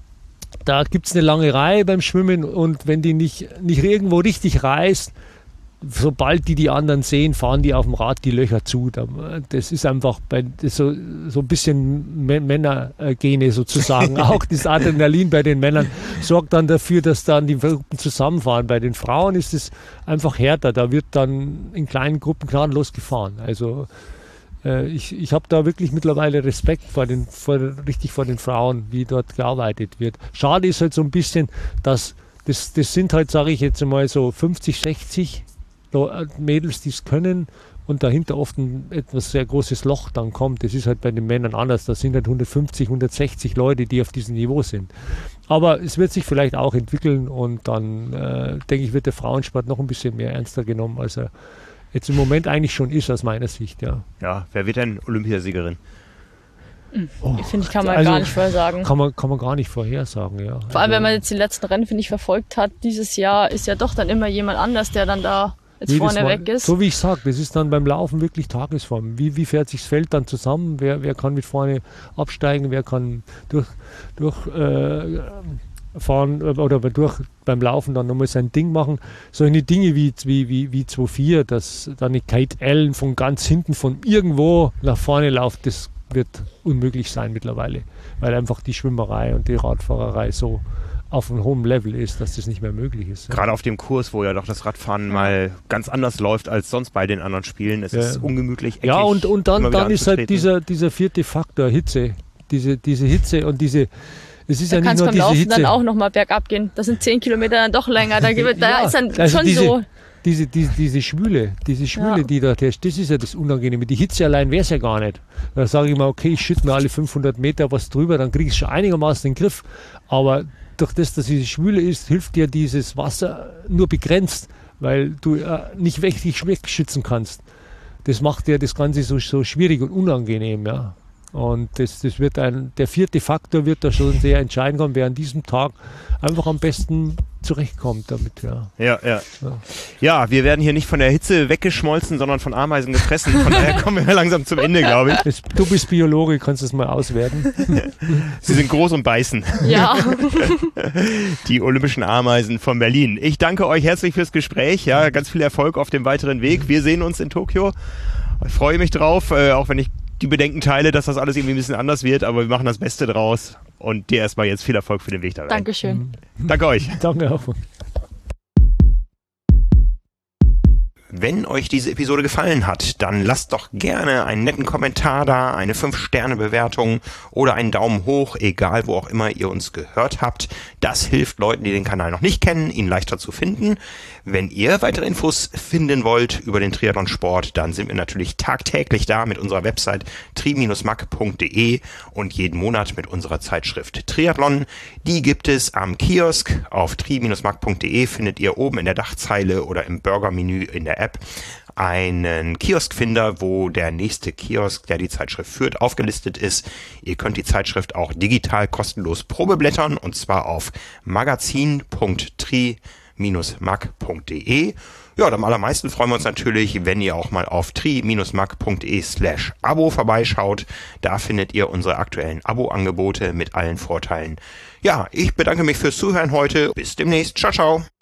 B: da gibt es eine lange Reihe beim Schwimmen und wenn die nicht irgendwo richtig reißt, sobald die anderen sehen, fahren die auf dem Rad die Löcher zu. Das ist einfach so ein bisschen Männergene sozusagen. Auch das Adrenalin bei den Männern sorgt dann dafür, dass dann die Gruppen zusammenfahren. Bei den Frauen ist es einfach härter. Da wird dann in kleinen Gruppen gnadenlos gefahren. Also ich habe da wirklich mittlerweile Respekt vor den Frauen, wie dort gearbeitet wird. Schade ist halt so ein bisschen, dass das sind halt, sage ich jetzt mal so 50, 60 Mädels, die es können und dahinter oft ein etwas sehr großes Loch dann kommt. Das ist halt bei den Männern anders. Das sind halt 150, 160 Leute, die auf diesem Niveau sind. Aber es wird sich vielleicht auch entwickeln und dann, denke ich, wird der Frauensport noch ein bisschen mehr ernster genommen, als er jetzt im Moment eigentlich schon ist, aus meiner Sicht.
A: Ja, wer wird denn Olympiasiegerin?
C: Finde ich, kann man gar nicht vorhersagen.
B: Kann man gar nicht vorhersagen, ja.
C: Vor allem, wenn man jetzt die letzten Rennen, finde ich, verfolgt hat, dieses Jahr ist ja doch dann immer jemand anders, der dann da jetzt vorne weg ist.
B: So wie ich sage, das ist dann beim Laufen wirklich Tagesform. Wie fährt sich das Feld dann zusammen? Wer kann mit vorne absteigen? Wer kann fahren oder beim Laufen dann nochmal sein Ding machen? Solche Dinge wie 2,4, dass dann eine Kate Allen von ganz hinten von irgendwo nach vorne läuft, das wird unmöglich sein mittlerweile, weil einfach die Schwimmerei und die Radfahrerei so auf einem hohen Level ist, dass das nicht mehr möglich ist.
A: Gerade auf dem Kurs, wo ja doch das Radfahren mal ganz anders läuft als sonst bei den anderen Spielen. Es ist ungemütlich, eckig.
B: Ja, und dann ist halt dieser vierte Faktor, Hitze. Diese Hitze und diese... Es ist
C: da
B: ja nicht nur
C: beim
B: diese
C: Laufen
B: Hitze.
C: dann auch nochmal bergab gehen. Das sind 10 Kilometer dann doch länger. Da ist dann
B: also
C: schon so...
B: Diese Schwüle, die dort herrscht, das ist ja das Unangenehme. Die Hitze allein wäre es ja gar nicht. Da sage ich mal, okay, ich schütte mir alle 500 Meter was drüber, dann kriege ich es schon einigermaßen in den Griff. Aber durch das, dass diese Schwüle ist, hilft dir dieses Wasser nur begrenzt, weil du nicht richtig wegschützen kannst. Das macht ja das Ganze so schwierig und unangenehm, ja. Und das wird der vierte Faktor wird da schon sehr entscheidend kommen, wer an diesem Tag einfach am besten zurechtkommt damit,
A: Ja, wir werden hier nicht von der Hitze weggeschmolzen, sondern von Ameisen gefressen. Von daher kommen wir langsam zum Ende, glaube ich.
B: Du bist Biologe, kannst es mal auswerten.
A: Sie sind groß und beißen.
C: Ja.
A: Die olympischen Ameisen von Berlin. Ich danke euch herzlich fürs Gespräch. Ja, ganz viel Erfolg auf dem weiteren Weg. Wir sehen uns in Tokio. Ich freue mich drauf, auch wenn ich die Bedenken teile, dass das alles irgendwie ein bisschen anders wird, aber wir machen das Beste draus und dir erstmal jetzt viel Erfolg für den Weg da rein.
C: Dankeschön.
A: Danke euch.
B: Danke auch.
A: Wenn euch diese Episode gefallen hat, dann lasst doch gerne einen netten Kommentar da, eine 5-Sterne-Bewertung oder einen Daumen hoch, egal wo auch immer ihr uns gehört habt. Das hilft Leuten, die den Kanal noch nicht kennen, ihn leichter zu finden. Wenn ihr weitere Infos finden wollt über den Triathlonsport, dann sind wir natürlich tagtäglich da mit unserer Website tri-mac.de und jeden Monat mit unserer Zeitschrift Triathlon. Die gibt es am Kiosk. Auf tri-mac.de findet ihr oben in der Dachzeile oder im Burger-Menü in der App einen Kioskfinder, wo der nächste Kiosk, der die Zeitschrift führt, aufgelistet ist. Ihr könnt die Zeitschrift auch digital kostenlos probeblättern, und zwar auf magazin.tri-mac.de. Ja, und am allermeisten freuen wir uns natürlich, wenn ihr auch mal auf tri-mac.de/Abo vorbeischaut. Da findet ihr unsere aktuellen Abo-Angebote mit allen Vorteilen. Ja, ich bedanke mich fürs Zuhören heute. Bis demnächst. Ciao, ciao.